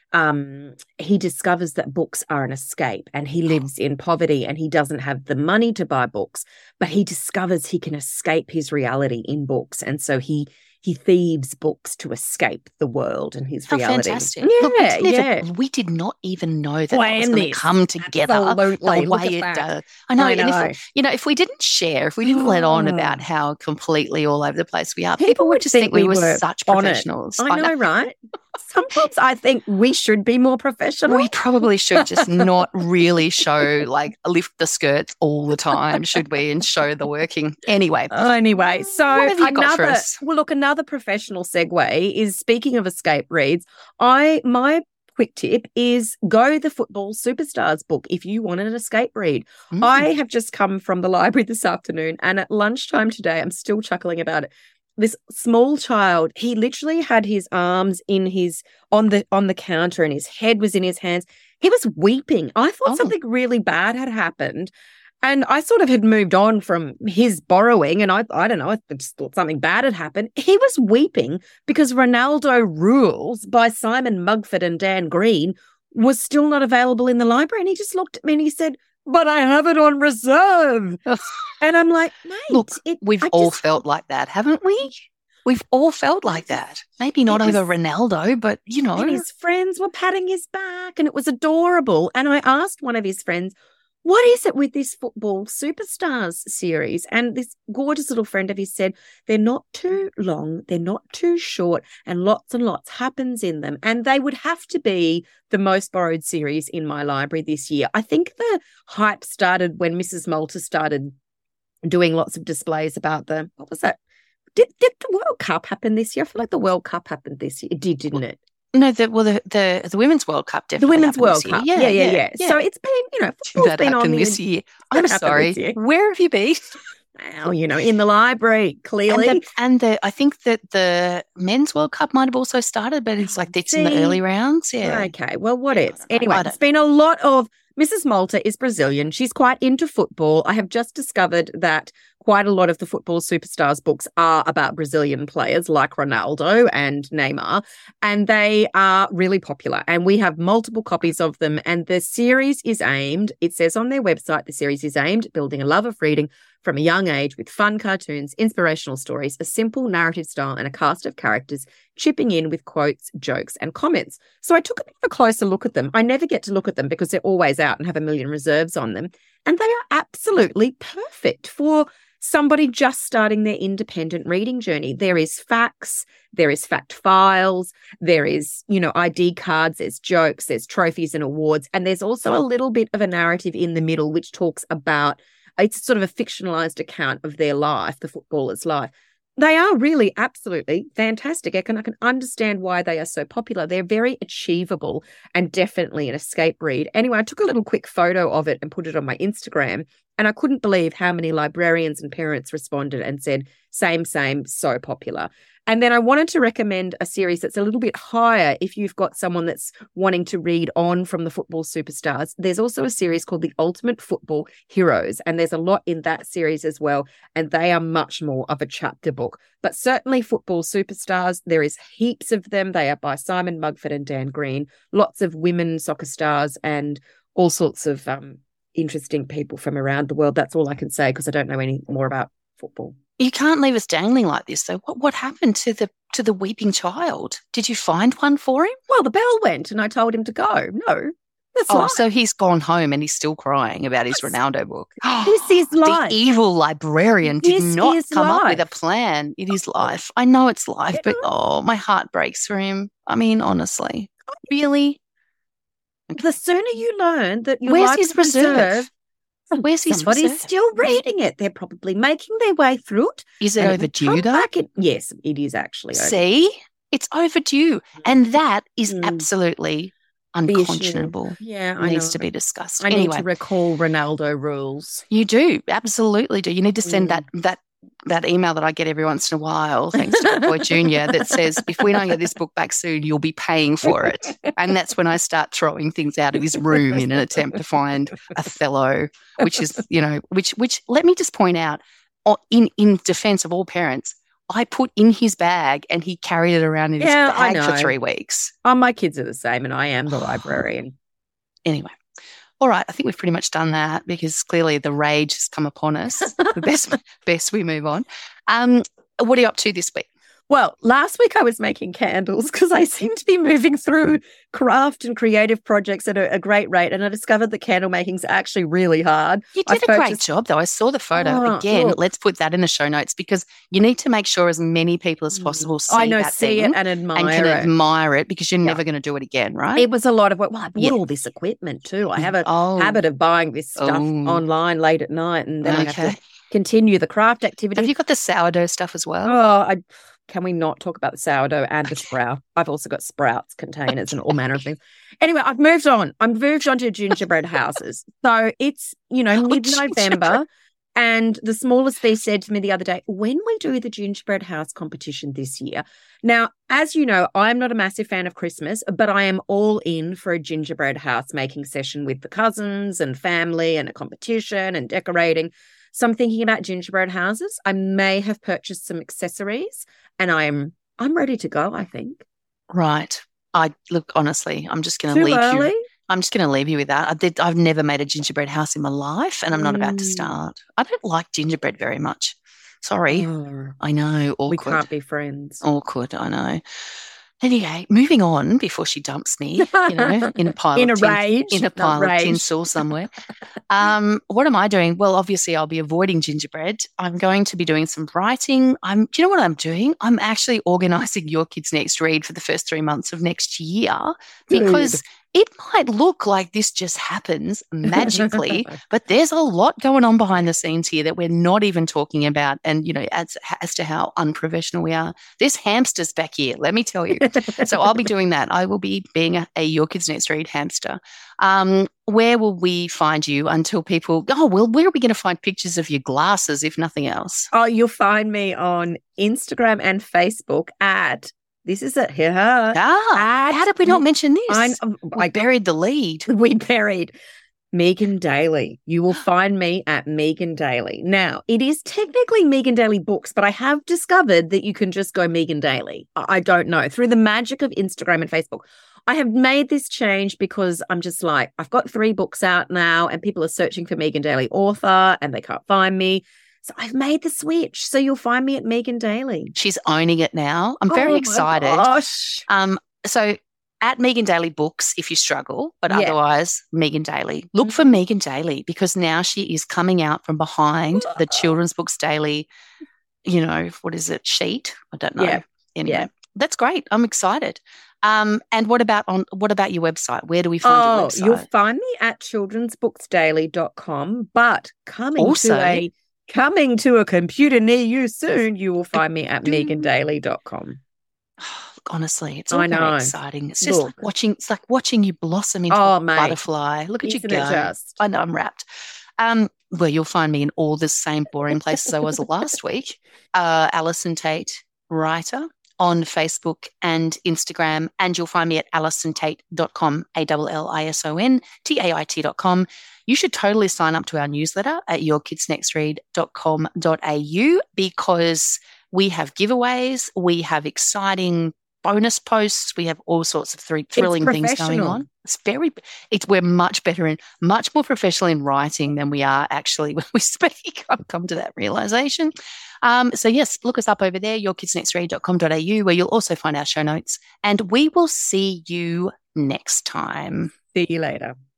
that books are an escape, and he lives in poverty and he doesn't have the money to buy books, but he discovers he can escape his reality in books. And so he thieves books to escape the world and his reality. Fantastic. Look, we did not even know that was going to come together Absolutely. the way it does. I know. And if we didn't share, if we didn't let on about how completely all over the place we are, people would just think we were such professionals. I know, right? Sometimes I think we should be more professional. We probably should just not really show, lift the skirts all the time, should we, and show the working. Anyway, so another professional segue is, speaking of escape reads, my quick tip is go the Football Superstars book if you want an escape read. I have just come from the library this afternoon, and at lunchtime today, I'm still chuckling about it. This small child, he literally had his arms on the counter and his head was in his hands. He was weeping. I thought something really bad had happened. And I sort of had moved on from his borrowing, and I don't know, I just thought something bad had happened. He was weeping because Ronaldo Rules by Simon Mugford and Dan Green was still not available in the library. And he just looked at me and he said, "But I have it on reserve." And I'm like, mate. Look, we've all felt like that, haven't we? We've all felt like that. Maybe not over Ronaldo, but, you know. And his friends were patting his back and it was adorable. And I asked one of his friends, what is it with this Football Superstars series? And this gorgeous little friend of his said, they're not too long, they're not too short, and lots happens in them. And they would have to be the most borrowed series in my library this year. I think the hype started when Mrs. Malta started doing lots of displays about what was that? Did the World Cup happen this year? I feel like the World Cup happened this year. It did, didn't it? No, the Women's World Cup definitely. The Women's World Cup. Yeah. So it's been, football's been on this year. I'm sorry. Where have you been? Well, in the library, clearly. And I think that the Men's World Cup might have also started, but it's like it's in the early rounds. Yeah. Okay. Well, anyway, it's been a lot of. Mrs. Malta is Brazilian. She's quite into football. I have just discovered that quite a lot of the Football Superstars books are about Brazilian players like Ronaldo and Neymar, and they are really popular. And we have multiple copies of them. And the series is aimed, it says on their website, the series is aimed at building a love of reading from a young age with fun cartoons, inspirational stories, a simple narrative style, and a cast of characters chipping in with quotes, jokes, and comments. So I took a bit of a closer look at them. I never get to look at them because they're always out and have a million reserves on them. And they are absolutely perfect for somebody just starting their independent reading journey. There is facts, there is fact files, there is, ID cards, there's jokes, there's trophies and awards. And there's also a little bit of a narrative in the middle, which talks about, it's sort of a fictionalized account of their life, the footballer's life. They are really absolutely fantastic. I can understand why they are so popular. They're very achievable and definitely an escape read. Anyway, I took a little quick photo of it and put it on my Instagram, and I couldn't believe how many librarians and parents responded and said, same, so popular. And then I wanted to recommend a series that's a little bit higher if you've got someone that's wanting to read on from the Football Superstars. There's also a series called The Ultimate Football Heroes, and there's a lot in that series as well, and they are much more of a chapter book. But certainly Football Superstars, there is heaps of them. They are by Simon Mugford and Dan Green, lots of women soccer stars and all sorts of interesting people from around the world. That's all I can say because I don't know any more about football. You can't leave us dangling like this, though. What happened to the weeping child? Did you find one for him? Well, the bell went, and I told him to go. No, that's life. So he's gone home and he's still crying about his Ronaldo book. This is life. The evil librarian did not come up with a plan. It is life. I know it's life, but my heart breaks for him. I mean, honestly, really. The sooner you learn that your where's life his reserve? Where's his Somebody's reserve? still reading it. They're probably making their way through it. Is it overdue, though? Yes, it is actually overdue. See? It's overdue. And that is absolutely unconscionable. Yeah, it needs to be discussed. I need to recall Ronaldo rules. You do. Absolutely do. You need to send that email that I get every once in a while, thanks to Boy Junior, that says, if we don't get this book back soon, you'll be paying for it. And that's when I start throwing things out of his room in an attempt to find Othello, which is, which let me just point out, in defense of all parents, I put in his bag and he carried it around in his bag for 3 weeks. My kids are the same and I am the librarian. Anyway. All right, I think we've pretty much done that because clearly the rage has come upon us. The best we move on. What are you up to this week? Well, last week I was making candles because I seem to be moving through craft and creative projects at a great rate, and I discovered that candle making is actually really hard. You did a great job, though. I saw the photo. Again, let's put that in the show notes because you need to make sure as many people as possible see it and admire it because you're never going to do it again, right? It was a lot of work. Well, I bought all this equipment too. I have a habit of buying this stuff online late at night, and then I have to continue the craft activity. Have you got the sourdough stuff as well? Can we not talk about the sourdough and the sprout? I've also got sprouts containers and all manner of things. Anyway, I've moved on. I'm moved on to gingerbread houses. So it's, mid-November. And the smallest bee said to me the other day, when we do the gingerbread house competition this year. Now, as you know, I'm not a massive fan of Christmas, but I am all in for a gingerbread house making session with the cousins and family and a competition and decorating. So I'm thinking about gingerbread houses. I may have purchased some accessories and I'm ready to go, I think. Right. Honestly, I'm just going to leave you. I'm just going to leave you with that. I've never made a gingerbread house in my life and I'm not about to start. I don't like gingerbread very much. Sorry. I know. Awkward. We can't be friends. Awkward, I know. Anyway, moving on before she dumps me, in a pile in of a rage, in a pile of tinsel somewhere. What am I doing? Well, obviously, I'll be avoiding gingerbread. I'm going to be doing some writing. Do you know what I'm doing? I'm actually organising Your Kids Next Read for the first 3 months of next year because it might look like this just happens magically, but there's a lot going on behind the scenes here that we're not even talking about. And, as to how unprofessional we are, there's hamsters back here, let me tell you. So I'll be doing that. I will be being a Your Kids Next Read hamster. Where will we find you until people, where are we going to find pictures of your glasses, if nothing else? Oh, you'll find me on Instagram and Facebook at, this is it here. How did we not mention this? I buried the lead. We buried Megan Daly. You will find me at Megan Daly. Now, it is technically Megan Daly Books, but I have discovered that you can just go Megan Daly. I don't know. Through the magic of Instagram and Facebook. I have made this change because I'm just like, I've got 3 books out now and people are searching for Megan Daly author and they can't find me. So I've made the switch. So you'll find me at Megan Daly. She's owning it now. I'm very excited. Gosh. So at Megan Daly Books, if you struggle, but otherwise, Megan Daly. Look for Megan Daly because now she is coming out from behind the Children's Books Daily, what is it, sheet? I don't know. Yeah. Anyway, that's great. I'm excited. And what about your website? Where do we find your website? You'll find me at childrensbooksdaily.com, but coming to a computer near you soon, you will find me at megandaly.com. Look, honestly, it's all very exciting. It's just like watching you blossom into a butterfly. Look at you go. I know, I'm wrapped. Well, you'll find me in all the same boring places I was last week. Alison Tate, writer, on Facebook and Instagram, and you'll find me at alisontait.com, ALLISONTAIT.com. You should totally sign up to our newsletter at yourkidsnextread.com.au because we have giveaways, we have exciting bonus posts, we have all sorts of thrilling things going on. We're much more professional in writing than we are actually when we speak. I've come to that realization. So yes, look us up over there, yourkidsnextread.com.au, where you'll also find our show notes, and we will see you next time. See you later.